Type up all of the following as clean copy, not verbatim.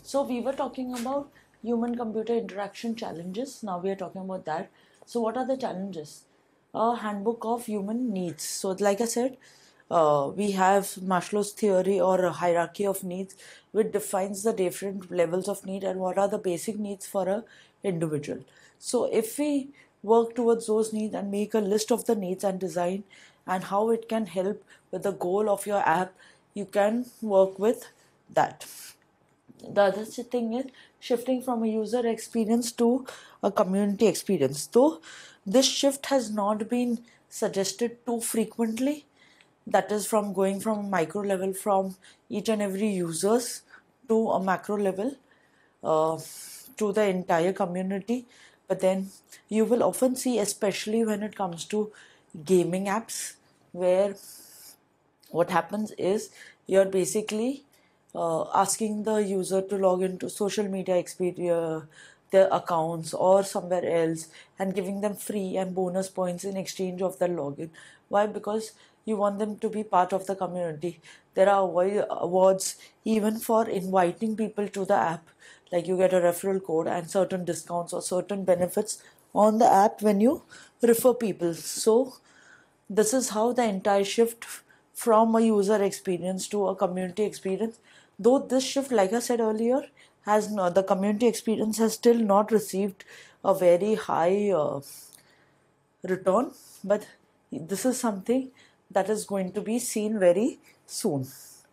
So we were talking about human computer interaction challenges. Now we are talking about that. So what are the challenges? A handbook of human needs. So like I said, we have Maslow's theory or a hierarchy of needs, which defines the different levels of need and what are the basic needs for a individual. So if we work towards those needs and make a list of the needs and design and how it can help with the goal of your app, you can work with that. The other thing is shifting from a user experience to a community experience. Though this shift has not been suggested too frequently, that is from going from a micro level from each and every users to a macro level, uh, to the entire community. But then you will often see, especially when it comes to gaming apps, where what happens is you're basically asking the user to log into social media experience, their accounts or somewhere else, and giving them free and bonus points in exchange of their login. Why? Because you want them to be part of the community. There are awards even for inviting people to the app, like you get a referral code and certain discounts or certain benefits on the app when you refer people. So this is how the entire shift from a user experience to a community experience. Though this shift, like I said earlier, has not, the community experience has still not received a very high return, but this is something that is going to be seen very soon.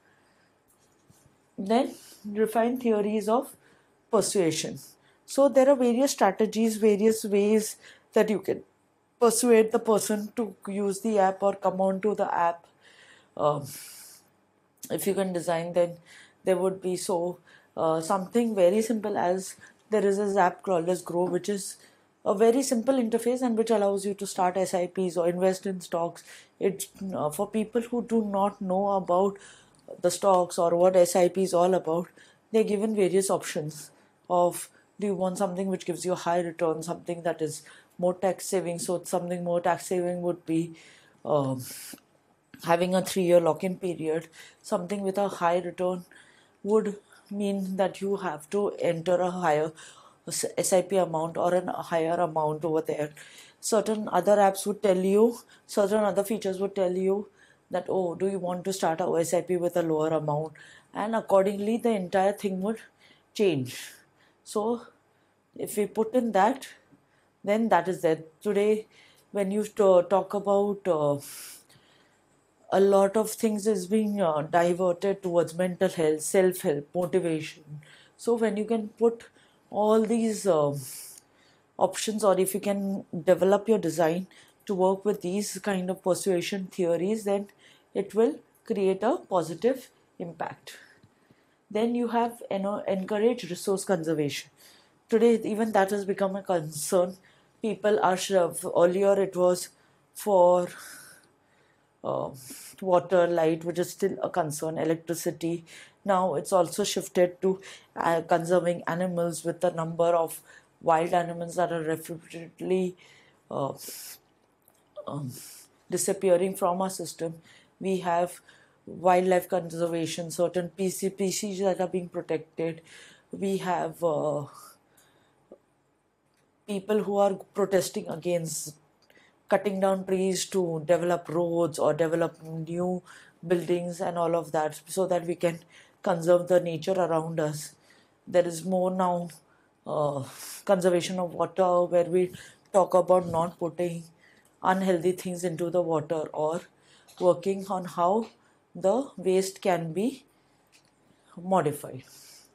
Then refine theories of persuasion. So there are various strategies, various ways that you can persuade the person to use the app or come on to the app. Um, if you can design, then there would be something very simple as there is a Zap Crawlers Grow, which is a very simple interface and which allows you to start SIPs or invest in stocks. It's for people who do not know about the stocks or what SIP is all about. They're given various options of, do you want something which gives you a high return, something that is more tax saving. So something more tax saving would be um, having a 3-year lock-in period. Something with a high return would mean that you have to enter a higher SIP amount or a higher amount over there. Certain other apps would tell you, certain other features would tell you that, oh, do you want to start a SIP with a lower amount? And accordingly, the entire thing would change. So if we put in that, then that is there. Today, when you talk about a lot of things is being diverted towards mental health, self-help, motivation. So when you can put all these options, or if you can develop your design to work with these kind of persuasion theories, then it will create a positive impact. Then you have, encourage resource conservation. Today, even that has become a concern. People are earlier it was for uh, water, light, which is still a concern, electricity. Now it's also shifted to conserving animals, with the number of wild animals that are rapidly uh, disappearing from our system. We have wildlife conservation, certain species that are being protected. We have people who are protesting against cutting down trees to develop roads or develop new buildings and all of that, so that we can conserve the nature around us. There is more now uh, conservation of water, where we talk about not putting unhealthy things into the water, or working on how the waste can be modified.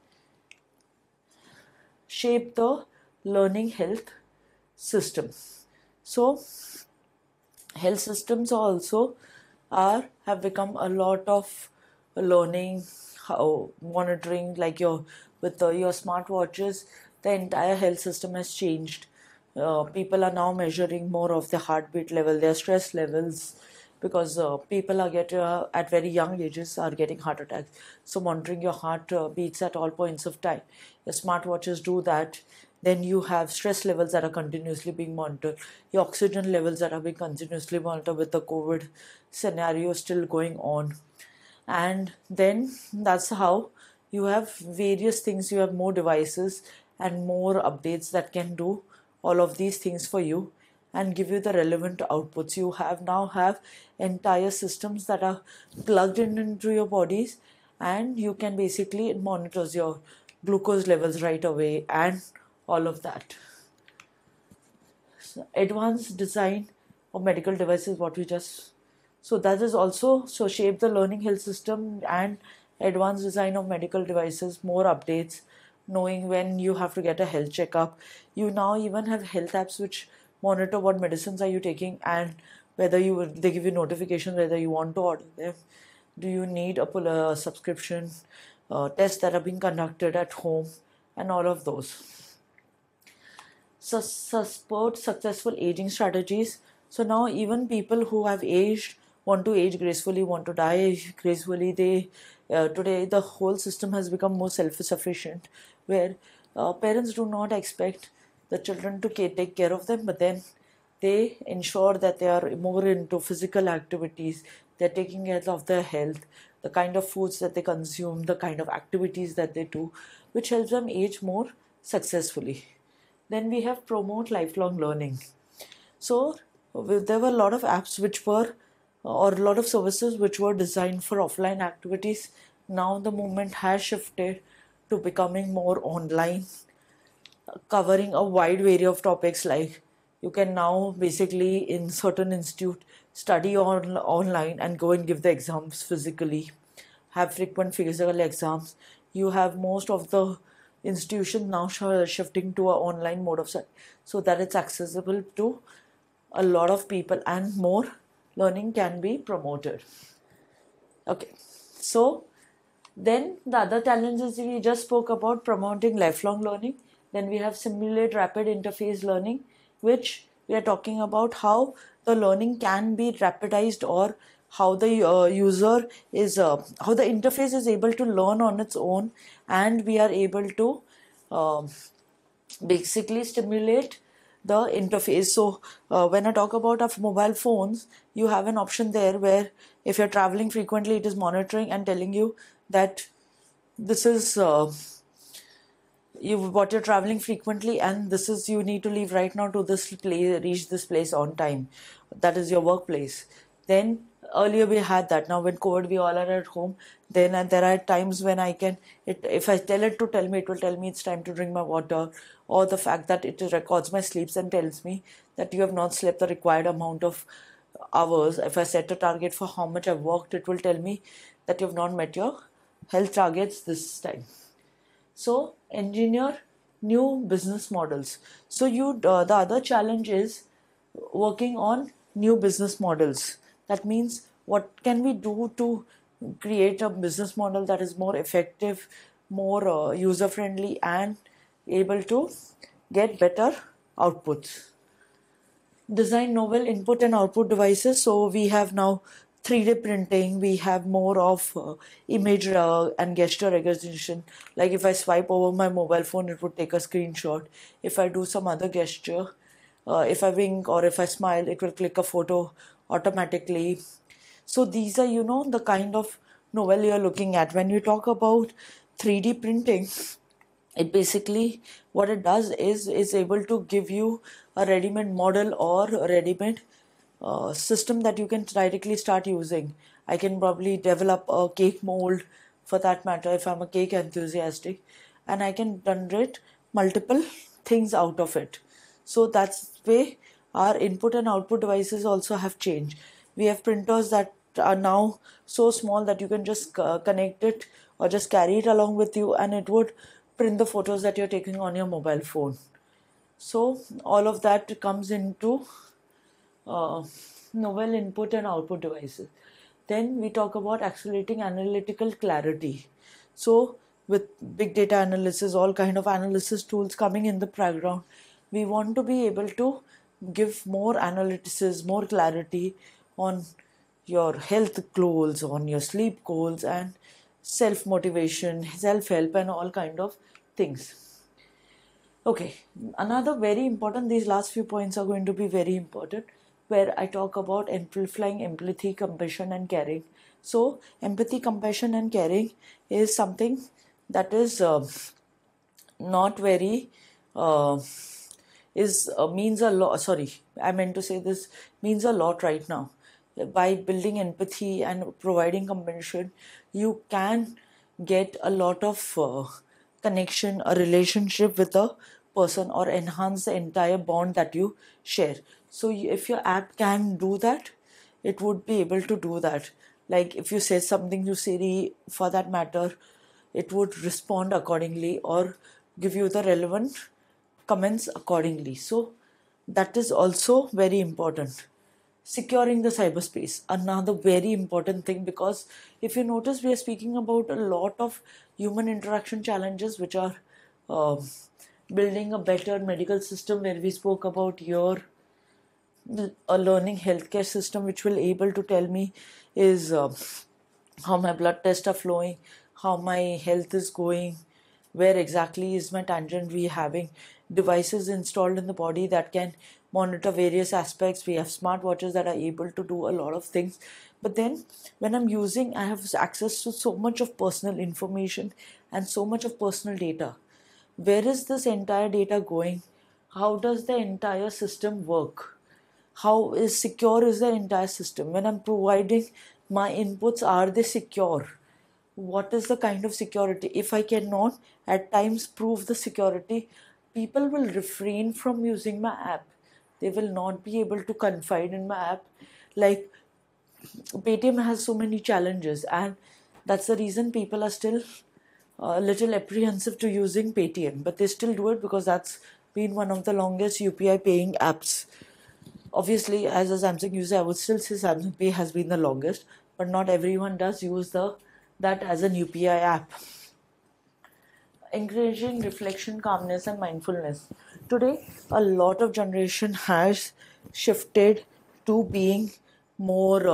Shape the learning health system. So health systems also are have become a lot of learning, how monitoring, like your with your smartwatches. The entire health system has changed. People are now measuring more of their heartbeat level, their stress levels, because people are at very young ages are getting heart attacks. So monitoring your heart beats at all points of time. Your smartwatches do that. Then you have stress levels that are continuously being monitored, your oxygen levels that are being continuously monitored with the COVID scenario still going on. And then that's how You have various things, you have more devices and more updates that can do all of these things for you and give you the relevant outputs. You now have entire systems that are plugged in into your bodies, and you can basically, it monitors your glucose levels right away and all of that. So advanced design of medical devices, what we just, so that is also, so shape the learning health system and advanced design of medical devices, more updates, knowing when you have to get a health checkup. You now even have health apps which monitor what medicines are you taking and whether they give you notification whether you want to order them. Do you need a subscription, tests that are being conducted at home, and all of those. Support successful aging strategies. So now even people who have aged, want to age gracefully, want to die gracefully, they today the whole system has become more self-sufficient, where parents do not expect the children to take care of them, but then they ensure that they are more into physical activities, they're taking care of their health, the kind of foods that they consume, the kind of activities that they do, which helps them age more successfully. Then we have promote lifelong learning. So there were a lot of apps which were, or a lot of services which were designed for offline activities. Now the movement has shifted to becoming more online, covering a wide variety of topics. Like you can now basically in certain institute study online and go and give the exams physically, have frequent physical exams. You have most of the institutions now shifting to an online mode of study so that it's accessible to a lot of people and more learning can be promoted. Okay, so then the other challenges we just spoke about, promoting lifelong learning. Then we have simulate rapid interface learning, which we are talking about how the learning can be rapidized, or how the user is, how the interface is able to learn on its own, and we are able to basically stimulate the interface. So when I talk about our mobile phones, you have an option there where if you're traveling frequently, it is monitoring and telling you that this is you're traveling frequently and this is, you need to leave right now to this place, reach this place on time, that is your workplace. Then earlier we had that. Now when COVID we all are at home, then and there are times when I can, if I tell it to tell me, it will tell me it's time to drink my water, or the fact that it records my sleeps and tells me that you have not slept the required amount of hours. If I set a target for how much I've worked, it will tell me that you have not met your health targets this time. So engineer new business models. So the other challenge is working on new business models. That means what can we do to create a business model that is more effective, more user friendly, and able to get better outputs. Design novel input and output devices. So we have now 3D printing, we have more of image and gesture recognition. Like if I swipe over my mobile phone, it would take a screenshot. If I do some other gesture, if I wink or if I smile, it will click a photo automatically. So these are, the kind of novel you're looking at. When you talk about 3D printing, it basically, what it does is able to give you a ready-made model or a ready-made system that you can directly start using. I can probably develop a cake mold, for that matter, if I'm a cake enthusiastic, and I can generate multiple things out of it. So that's the way our input and output devices also have changed. We have printers that are now so small that you can just connect it or just carry it along with you, and it would print the photos that you're taking on your mobile phone. So all of that comes into novel input and output devices. Then we talk about accelerating analytical clarity. So with big data analysis, all kind of analysis tools coming in the background, we want to be able to give more analysis, more clarity on your health goals, on your sleep goals, and self-motivation, self-help, and all kind of things. Okay, another very important, these last few points are going to be very important, where I talk about amplifying empathy, compassion, and caring. So empathy, compassion, and caring is something that is not very is means a lot. Sorry, I meant to say this means a lot right now. By building empathy and providing compassion, you can get a lot of connection, a relationship with a person, or enhance the entire bond that you share. So if your app can do that, it would be able to do that. Like if you say something to Siri, for that matter, it would respond accordingly or give you the relevant comments accordingly. So that is also very important. Securing the cyberspace, another very important thing, because if you notice, we are speaking about a lot of human interaction challenges which are uh, building a better medical system, where we spoke about your a learning healthcare system which will able to tell me is how my blood tests are flowing, how my health is going, where exactly is my tangent. We having devices installed in the body that can monitor various aspects. We have smartwatches that are able to do a lot of things. But then when I'm using, I have access to so much of personal information and so much of personal data. Where is this entire data going? How does the entire system work? How is secure is the entire system? When I'm providing my inputs, are they secure? What is the kind of security? If I cannot at times prove the security, people will refrain from using my app. They will not be able to confide in my app. Like Paytm has so many challenges, and that's the reason people are still a little apprehensive to using Paytm, but they still do it because that's been one of the longest UPI paying apps. Obviously, as a Samsung user, I would still say Samsung Pay has been the longest, but not everyone does use that as an UPI app. Encouraging reflection, calmness, and mindfulness. Today, a lot of generation has shifted to being more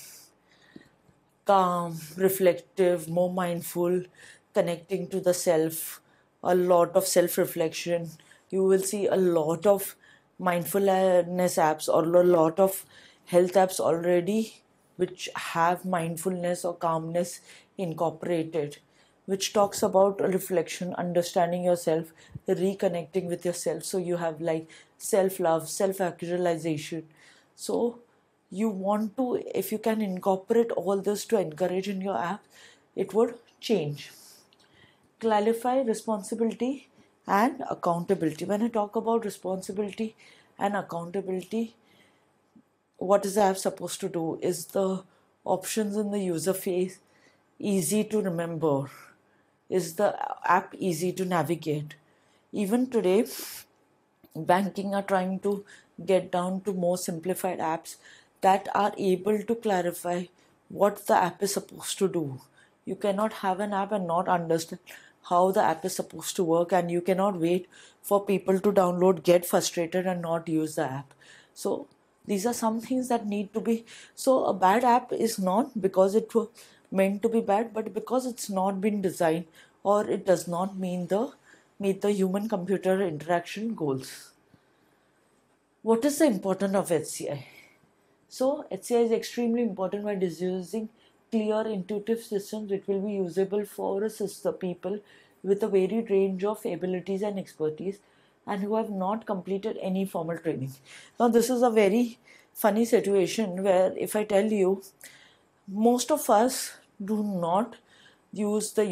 calm, reflective, more mindful, connecting to the self, a lot of self reflection. You will see a lot of mindfulness apps or a lot of health apps already which have mindfulness or calmness incorporated, which talks about reflection, understanding yourself, reconnecting with yourself. So you have like self love, self actualization. So you want to, if you can incorporate all this to encourage in your app, it would change. Clarify responsibility and accountability. When I talk about responsibility and accountability, what is the app supposed to do? Is the options in the user face easy to remember? Is the app easy to navigate? Even today, banking are trying to get down to more simplified apps that are able to clarify what the app is supposed to do. You cannot have an app and not understand how the app is supposed to work, and you cannot wait for people to download, get frustrated, and not use the app. So these are some things that need to be. So a bad app is not because it was meant to be bad, but because it's not been designed, or it does not meet the human computer interaction goals. What is the importance of HCI? So HCI is extremely important by using clear, intuitive systems which will be usable for the people with a varied range of abilities and expertise, and who have not completed any formal training. Now this is a very funny situation where if I tell you, most of us do not use the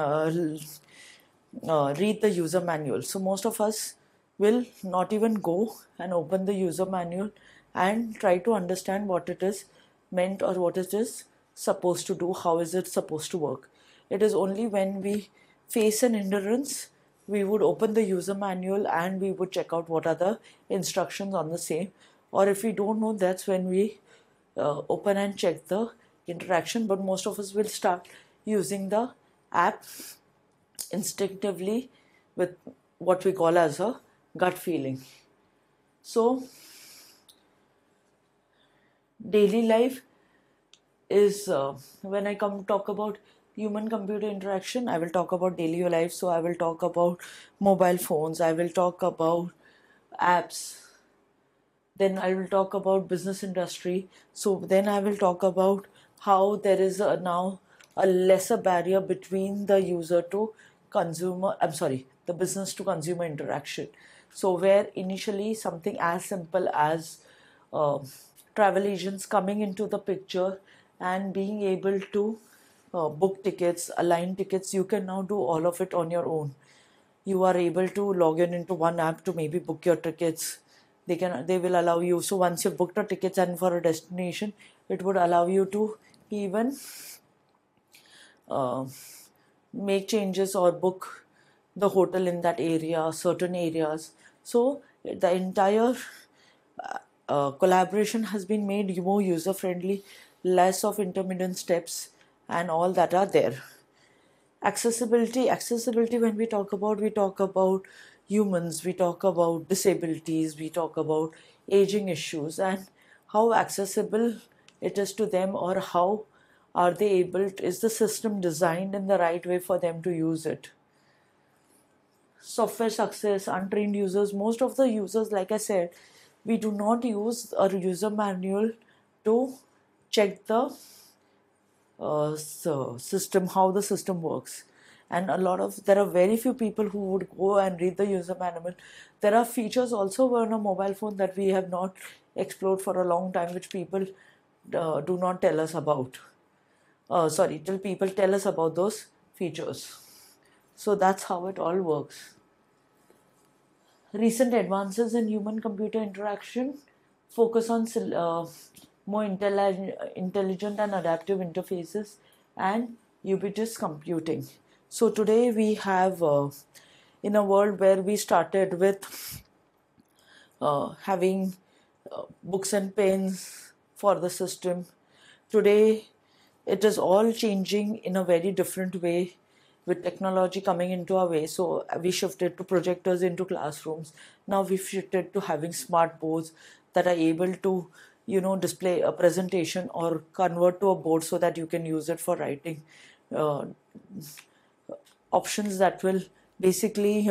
read the user manual. So most of us will not even go and open the user manual and try to understand what it is meant or what it is supposed to do, how is it supposed to work. It is only when we face an hindrance we would open the user manual and we would check out what are the instructions on the same, or if we don't know, that's when we open and check the interaction. But most of us will start using the app instinctively with what we call as a gut feeling. So daily life is when I come talk about human computer interaction, I will talk about daily life. So I will talk about mobile phones, I will talk about apps, then I will talk about business industry. So then I will talk about how there is now a lesser barrier between the user to the business to consumer interaction. So where initially something as simple as uh, travel agents coming into the picture and being able to book tickets, align tickets, you can now do all of it on your own. You are able to log in into one app to maybe book your tickets. They will allow you, so once you've booked a tickets and for a destination, it would allow you to even uh, make changes or book the hotel in that area, certain areas. So the entire collaboration has been made more user friendly, less of intermittent steps and all that are there. Accessibility, when we talk about humans, we talk about disabilities, we talk about aging issues, and how accessible it is to them, or how are they able to, is the system designed in the right way for them to use it. Software success, untrained users, most of the users, like I said, we do not use a user manual to check the system, how the system works. And there are very few people who would go and read the user manual. There are features also on a mobile phone that we have not explored for a long time, which people do not tell us about. Till people tell us about those features. So that's how it all works. Recent advances in human-computer interaction focus on more intelligent and adaptive interfaces and ubiquitous computing. So today we have, in a world where we started with having books and pens for the system, today it is all changing in a very different way with technology coming into our way. So we shifted to projectors into classrooms. Now we've shifted to having smart boards that are able to, display a presentation or convert to a board so that you can use it for writing. Uh, Options that will basically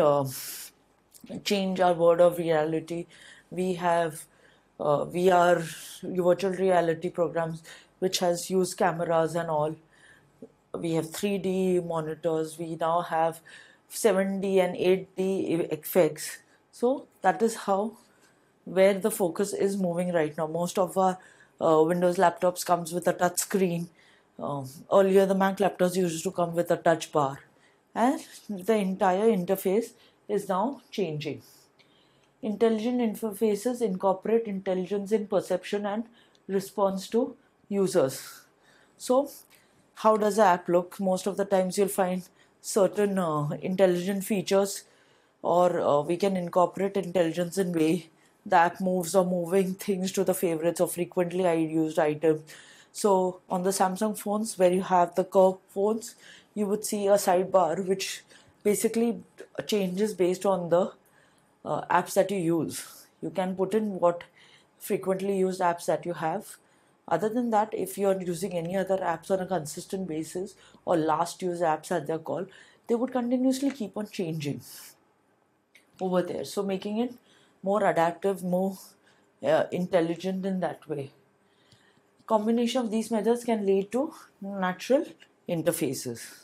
change our world of reality. We have VR, virtual reality programs, which has used cameras and all. We have 3D monitors. We now have 7D and 8D effects. So that is how, where the focus is moving right now. Most of our Windows laptops comes with a touch screen. Earlier, the Mac laptops used to come with a touch bar, and the entire interface is now changing. Intelligent interfaces incorporate intelligence in perception and response to users. So, how does the app look? Most of the times, you'll find certain intelligent features, or we can incorporate intelligence in way the app moves or moving things to the favorites or frequently used items. So on the Samsung phones, where you have the curved phones, you would see a sidebar which basically changes based on the apps that you use. You can put in what frequently used apps that you have. Other than that, if you're using any other apps on a consistent basis, or last use apps as they're called, they would continuously keep on changing over there. So making it more adaptive, more intelligent in that way. Combination of these methods can lead to natural interfaces.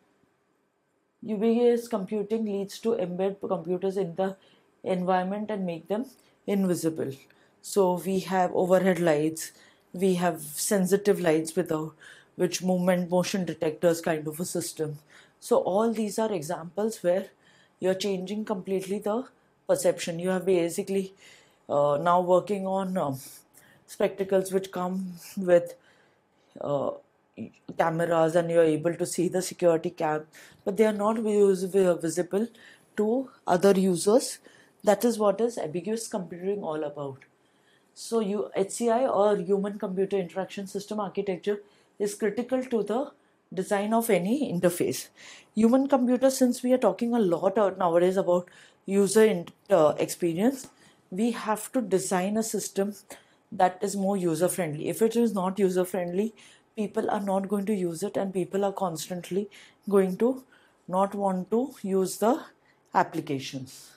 Ubiquitous computing leads to embed computers in the environment and make them invisible. So we have overhead lights, we have sensitive lights which motion detectors kind of a system. So all these are examples where you're changing completely the perception. You have basically now working on spectacles which come with uh, cameras, and you're able to see the security cam, but they are not visible to other users. That is what is ambiguous computing all about. So HCI, or human computer interaction system architecture, is critical to the design of any interface. Human computer, since we are talking a lot nowadays about user experience, we have to design a system that is more user friendly. If it is not user friendly, people are not going to use it, and people are constantly going to not want to use the applications.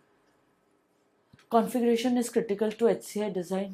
Configuration is critical to HCI design.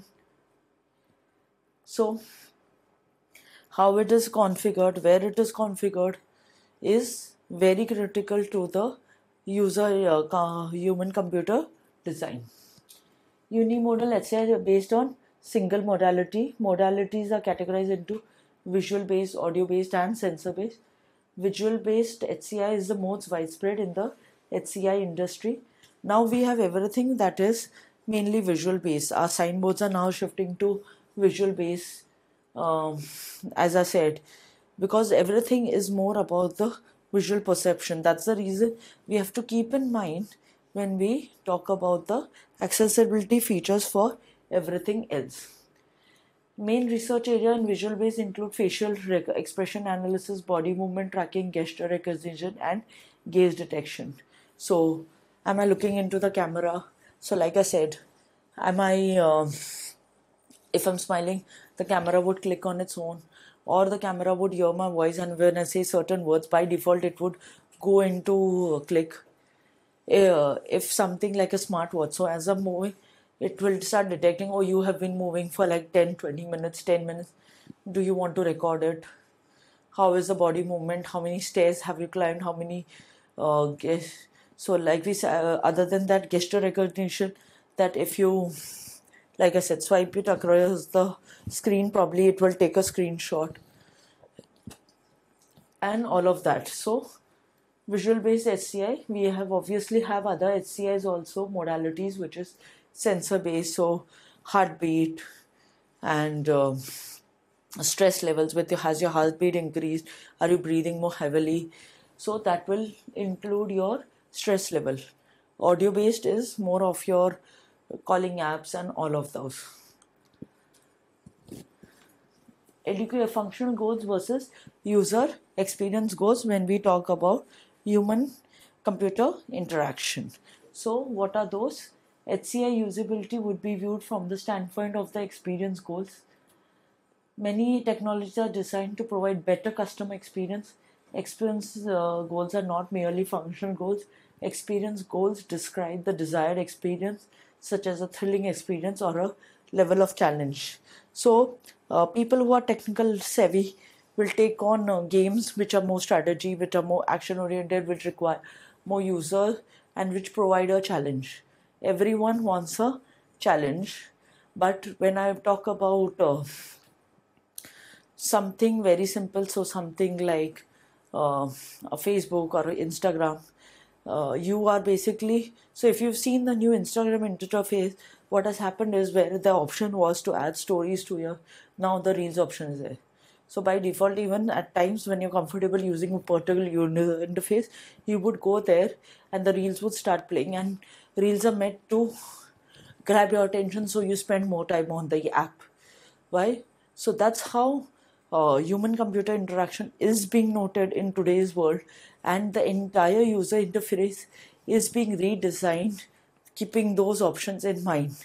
So how it is configured, where it is configured, is very critical to the user human computer design. Unimodal HCI are based on single modality. Modalities are categorized into visual based, audio based, and sensor based. Visual based HCI is the most widespread in the HCI industry. Now we have everything that is mainly visual based. Our signboards are now shifting to visual based, as I said, because everything is more about the visual perception. That's the reason we have to keep in mind when we talk about the accessibility features for everything else. Main research area in visual base include facial expression analysis, body movement tracking, gesture recognition, and gaze detection. So, am I looking into the camera? So, like I said, am I if I'm smiling, the camera would click on its own, or the camera would hear my voice, and when I say certain words, by default it would go into click. If something like a smartwatch, so as I'm moving, it will start detecting, oh, you have been moving for like 10 20 minutes, 10 minutes, do you want to record it? How is the body movement? How many stairs have you climbed? How many so like we say, other than that, gesture recognition, that if you, like I said, swipe it across the screen, probably it will take a screenshot and all of that. So visual based HCI, we have obviously have other HCIs also, modalities, which is sensor based, so heartbeat and stress levels, with has your heartbeat increased, are you breathing more heavily, so that will include your stress level. Audio based is more of your calling apps and all of those. Educative functional goals versus user experience goals when we talk about human computer interaction. So what are those? HCI usability would be viewed from the standpoint of the experience goals. Many technologies are designed to provide better customer experience. Experience goals are not merely functional goals. Experience goals describe the desired experience, such as a thrilling experience or a level of challenge. So, people who are technical savvy will take on games which are more strategy, which are more action oriented, which require more user, and which provide a challenge. Everyone wants a challenge, but when I talk about something very simple, so something like a Facebook or Instagram, you are basically, so if you've seen the new Instagram interface, what has happened is, where the option was to add stories to your, now the reels option is there. So by default, even at times when you're comfortable using a particular interface, you would go there and the reels would start playing, and reels are meant to grab your attention, so you spend more time on the app. Why? So that's how human computer interaction is being noted in today's world, and the entire user interface is being redesigned, keeping those options in mind.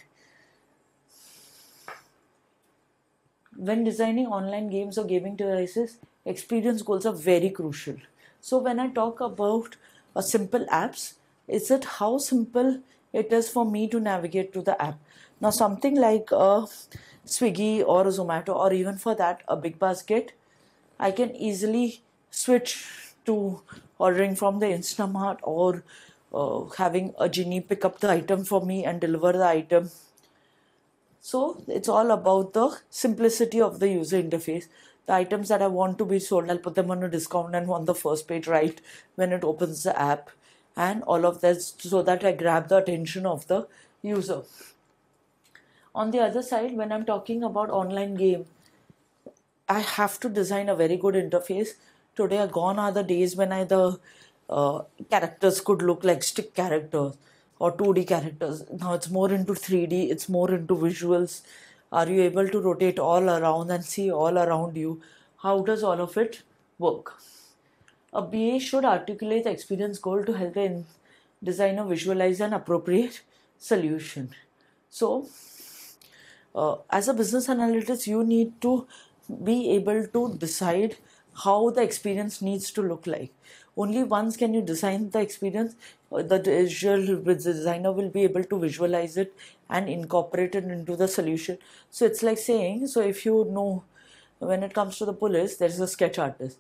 When designing online games or gaming devices, experience goals are very crucial. So when I talk about simple apps, is it how simple it is for me to navigate to the app? Now something like Swiggy or Zomato, or even for that a Big Basket, I can easily switch to ordering from the Instamart, or having a genie pick up the item for me and deliver the item. So it's all about the simplicity of the user interface. The items that I want to be sold, I'll put them on a discount and on the first page right when it opens the app, and all of that, so that I grab the attention of the user. On the other side, when I'm talking about online game, I have to design a very good interface. Today, gone are the days when the characters could look like stick characters or 2D characters. Now it's more into 3D, it's more into visuals. Are you able to rotate all around and see all around you? How does all of it work? A BA should articulate the experience goal to help the designer visualize an appropriate solution. So, as a business analyst, you need to be able to decide how the experience needs to look like. Only once can you design the experience, the designer will be able to visualize it and incorporate it into the solution. So it's like saying, so if you know, when it comes to the police, there is a sketch artist,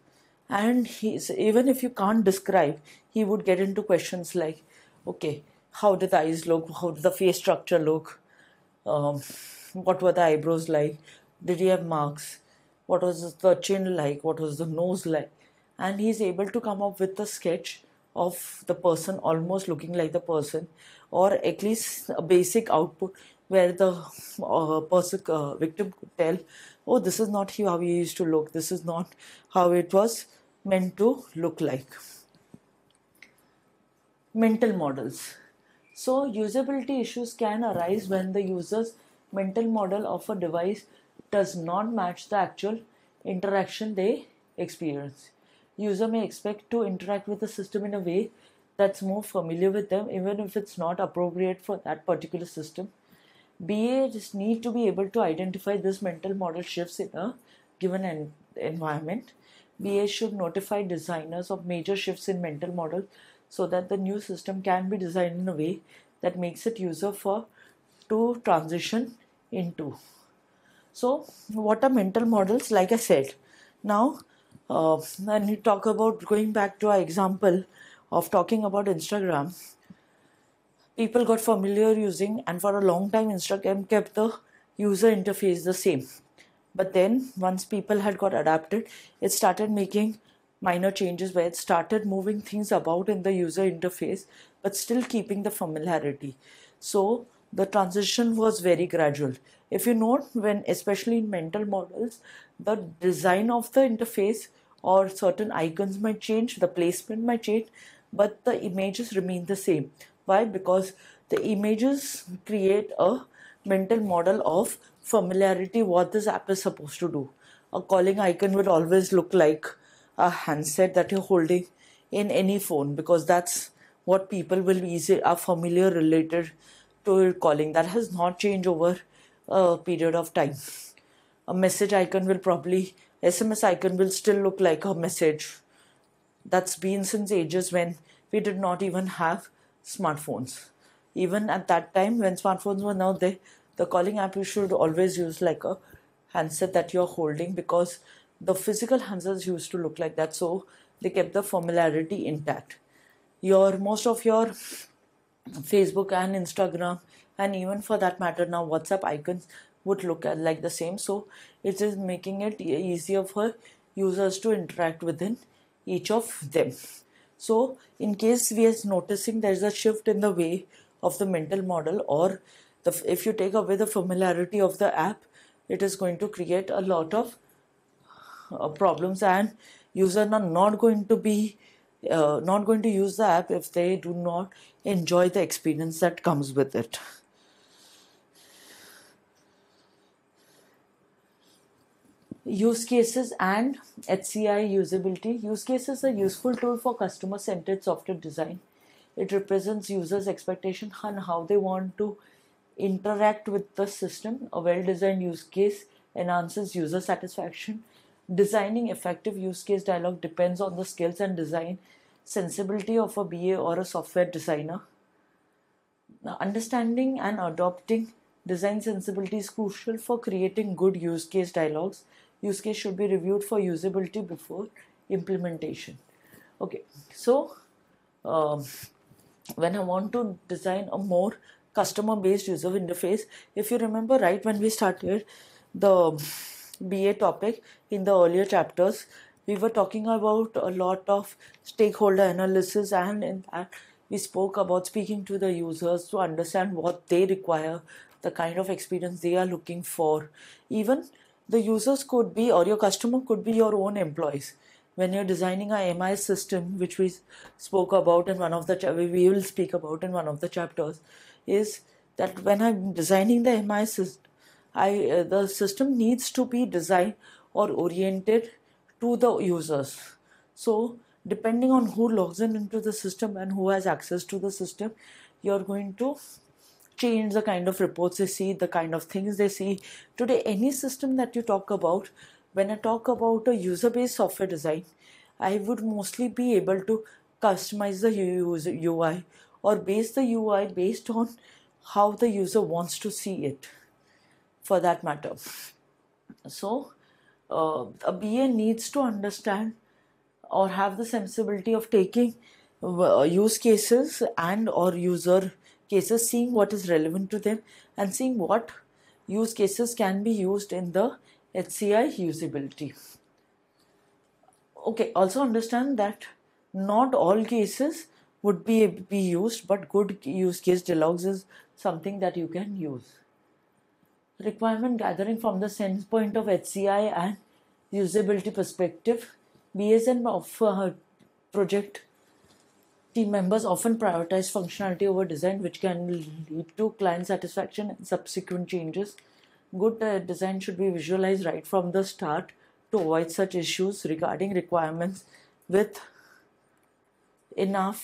And even if you can't describe, he would get into questions like, okay, how did the eyes look, how did the face structure look, um, what were the eyebrows like, did he have marks, what was the chin like, what was the nose like, and he's able to come up with a sketch of the person almost looking like the person, or at least a basic output where the victim could tell, oh, this is not how he used to look, this is not how it was meant to look like. Mental models. So, usability issues can arise when the user's mental model of a device does not match the actual interaction they experience. User may expect to interact with the system in a way that's more familiar with them, even if it's not appropriate for that particular system. BAs need to be able to identify this mental model shifts in a given environment. BAs should notify designers of major shifts in mental model so that the new system can be designed in a way that makes it user for to transition into. So, what are mental models? Like I said, now when you talk about going back to our example of talking about Instagram, people got familiar using, and for a long time Instagram kept the user interface the same. But then once people had got adapted, it started making minor changes where it started moving things about in the user interface but still keeping the familiarity. So the transition was very gradual. If you note, when especially in mental models, the design of the interface or certain icons might change, the placement might change, but the images remain the same. Why? Because the images create a mental model of familiarity, what this app is supposed to do. A calling icon will always look like a handset that you're holding in any phone, because that's what people will easily are familiar related to calling. That has not changed over a period of time. A message icon will probably, SMS icon will still look like a message. That's been since ages when we did not even have smartphones. Even at that time, when smartphones were not there, the calling app you should always use like a handset that you're holding, because the physical handsets used to look like that. So they kept the familiarity intact. Your most of your Facebook and Instagram, and even for that matter now WhatsApp icons would look at like the same. So it is making it easier for users to interact within each of them. So in case we are noticing there is a shift in the way of the mental model, or if you take away the familiarity of the app, it is going to create a lot of problems, and users are not going to be not going to use the app if they do not enjoy the experience that comes with it. Use cases and HCI usability. Use cases are a useful tool for customer-centered software design. It represents users' expectation on how they want to interact with the system. A well-designed use case enhances user satisfaction. Designing effective use case dialogue depends on the skills and design sensibility of a BA or a software designer. Now, understanding and adopting design sensibility is crucial for creating good use case dialogues. Use case should be reviewed for usability before implementation. Okay, so um, when I want to design a more customer-based user interface, if you remember right when we started the BA topic in the earlier chapters, we were talking about a lot of stakeholder analysis, and in that we spoke about speaking to the users to understand what they require, the kind of experience they are looking for. Even the users could be, or your customer could be, your own employees. When you're designing a MI system, which we spoke about in one of the we will speak about in one of the chapters, is that when I'm designing the MI system, the system needs to be designed or oriented to the users. So depending on who logs in into the system and who has access to the system, you're going to change the kind of reports they see, the kind of things they see. Today, any system that you talk about, when I talk about a user-based software design, I would mostly be able to customize the user UI, or base the UI based on how the user wants to see it, for that matter. So a BA needs to understand or have the sensibility of taking use cases and or user cases, seeing what is relevant to them and seeing what use cases can be used in the HCI usability. Okay, also understand that not all cases would be used, but good use case dialogues is something that you can use. Requirement gathering from the sense point of HCI and usability perspective. BSN of project team members often prioritize functionality over design, which can lead to client satisfaction and subsequent changes. Good design should be visualized right from the start to avoid such issues regarding requirements with enough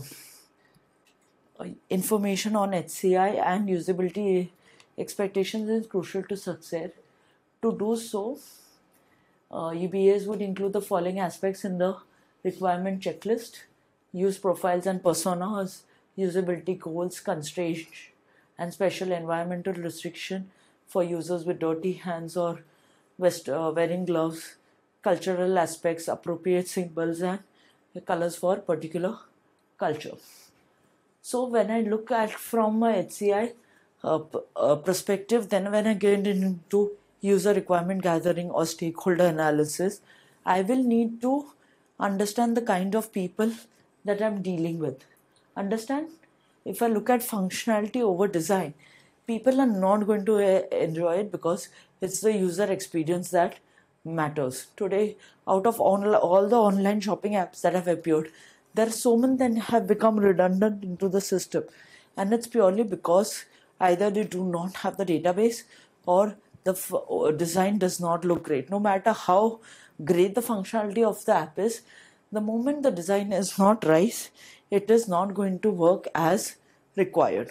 information on HCI and usability expectations is crucial to success. To do so, UBAs would include the following aspects in the requirement checklist: use profiles and personas, usability goals, constraints, and special environmental restriction for users with dirty hands or wearing gloves, cultural aspects, appropriate symbols, and colors for particular culture. So when I look at from a HCI perspective, then when I get into user requirement gathering or stakeholder analysis, I will need to understand the kind of people that I'm dealing with. Understand? If I look at functionality over design, people are not going to enjoy it because it's the user experience that matters. Today, out of all the online shopping apps that have appeared, there are so many that have become redundant into the system, and it's purely because either they do not have the database or the design does not look great. No matter how great the functionality of the app is, the moment the design is not right, it is not going to work as required.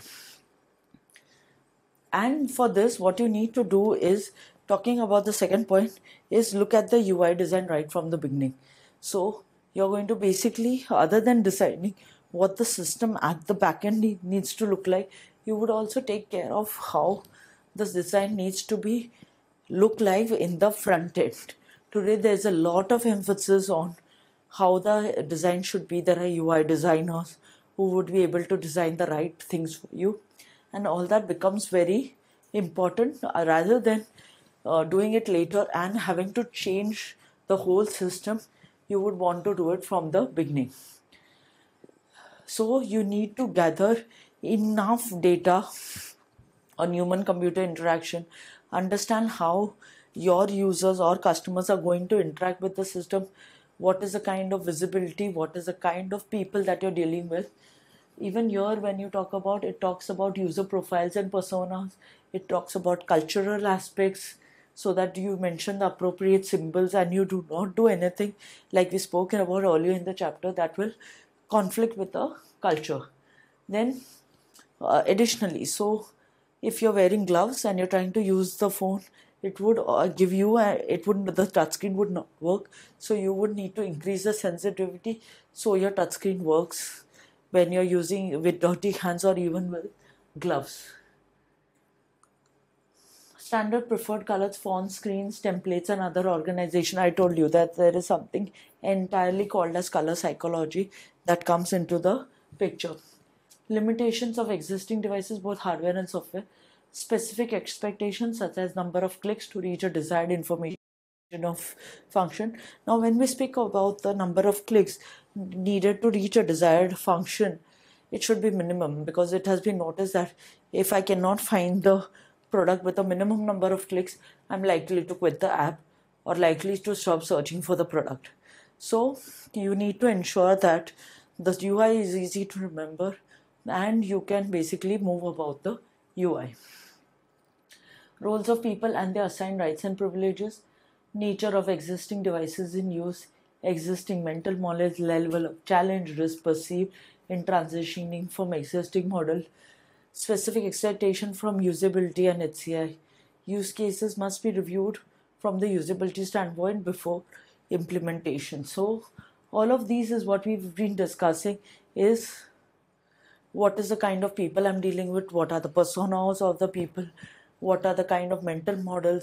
And for this, what you need to do is, talking about the second point, is look at the UI design right from the beginning. So you're going to basically, other than deciding what the system at the back end needs to look like, you would also take care of how the design needs to be look like in the front end. Today there's a lot of emphasis on how the design should be. There are UI designers who would be able to design the right things for you, and all that becomes very important rather than doing it later and having to change the whole system. You would want to do it from the beginning. So you need to gather enough data on human computer interaction, understand how your users or customers are going to interact with the system, what is the kind of visibility, what is the kind of people that you're dealing with. Even here, when you talk about it, talks about user profiles and personas, it talks about cultural aspects, so that you mention the appropriate symbols and you do not do anything like we spoke about earlier in the chapter that will conflict with the culture. Then additionally, so if you're wearing gloves and you're trying to use the phone, it would give you the touchscreen would not work, so you would need to increase the sensitivity so your touchscreen works when you're using with dirty hands or even with gloves. Standard preferred colors, fonts, screens, templates, and other organization. I told you that there is something entirely called as color psychology that comes into the picture. Limitations of existing devices, both hardware and software. Specific expectations such as number of clicks to reach a desired information of function. Now when we speak about the number of clicks needed to reach a desired function, it should be minimum, because it has been noticed that if I cannot find the product with a minimum number of clicks, I'm likely to quit the app or likely to stop searching for the product. So you need to ensure that the UI is easy to remember and you can basically move about the UI. Roles of people and their assigned rights and privileges. Nature of existing devices in use. Existing mental knowledge level of challenge, risk perceived in transitioning from existing model. Specific expectation from usability and HCI. Use cases must be reviewed from the usability standpoint before implementation. So all of these is what we've been discussing, is what is the kind of people I'm dealing with, what are the personas of the people, what are the kind of mental models,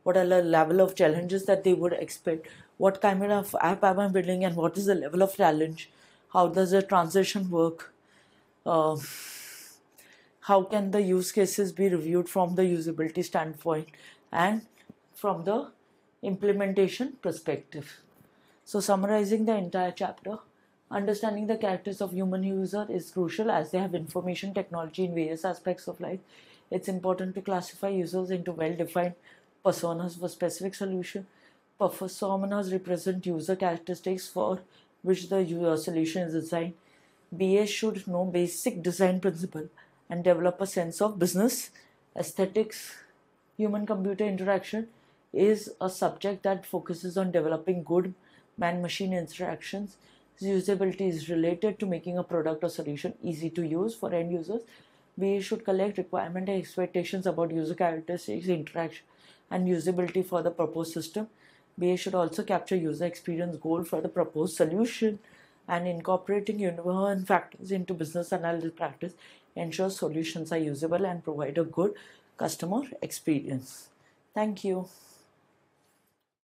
what are the level of challenges that they would expect, what kind of app am I building, and what is the level of challenge, how does the transition work, uh, how can the use cases be reviewed from the usability standpoint and from the implementation perspective. So summarizing the entire chapter, understanding the characters of human user is crucial as they have information technology in various aspects of life. It's important to classify users into well-defined personas for specific solution. Personas represent user characteristics for which the solution is designed. BA should know basic design principle and develop a sense of business aesthetics. Human-computer interaction is a subject that focuses on developing good man-machine interactions. Usability is related to making a product or solution easy to use for end users. BA should collect requirements and expectations about user characteristics, interaction, and usability for the proposed system. BA should also capture user experience goal for the proposed solution, and incorporating human factors into business analysis practice ensures solutions are usable and provide a good customer experience. Thank you.